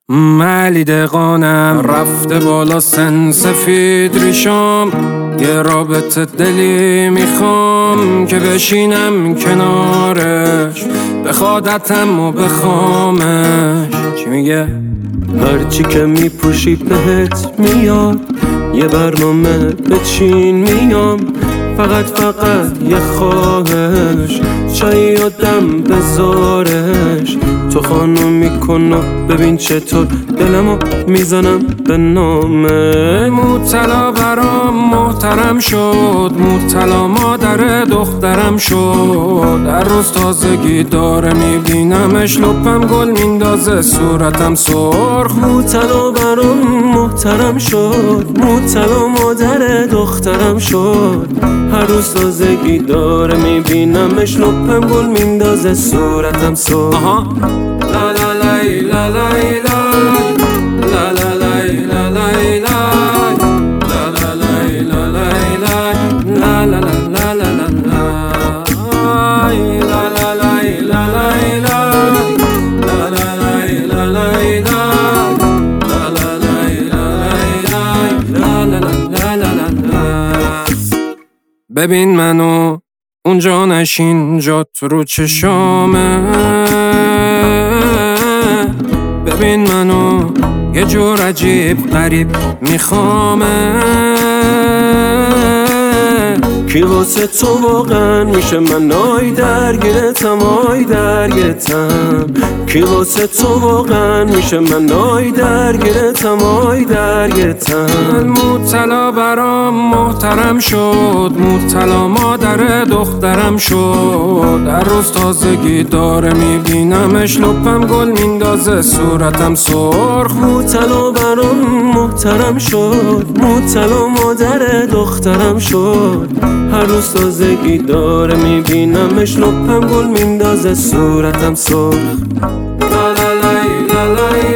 علی دقانم رفته بالا سن سفید ریشام، یه رابطه دلی میخوام که بشینم کنارش، بخوادتم و بخوامش. چی میگه؟ هرچی که میپوشی بهت میاد، یه برنامه به چین میام، فقط یه خواهش، چایی آدم بذارش. تو خانم میکنه ببین چطور دلمو میزنم به نامه. مبتلا برام محترم شد، مبتلا مادر دخترم شد. هر روز تازگی داره میبینمش، لپم گل میندازه صورتم سرخ. مبتلا برام محترم شد، مبتلا مادر دخترم شد. هر روز تازگی داره میبینمش، لپم گل میندازه صورتم سرخ. لا لا لای لا لای لای لا لا لای لا لای لای لا لا لای لا لای لای لا لا لا لا لا لا لا لای لا لای لای لا لا لای لا لای لای لا لا لای لا لای لای لا لا لا لا. ببین منو اونجا نشین، جات رو چشامه. ببین منو یه جور عجیب غریب میخوامه. کی واسه تو واقعا میشه من آی درگیرتم، آی درگیرتم. کی واسه تو واقعا میشه من آی درگیرتم، آی درگیرتم. مبتلا برام محترم شد، مبتلا مادر دخترم شد. هر روز تازگی داره میبینمش، لپم گل میندازه صورتم سرخ. مبتلا برام محترم شد، مبتلا مادر دخترم شد. هر روز تازگی داره میبینمش، لپم گل میندازه صورتم سرخ. لا لا لای لا لای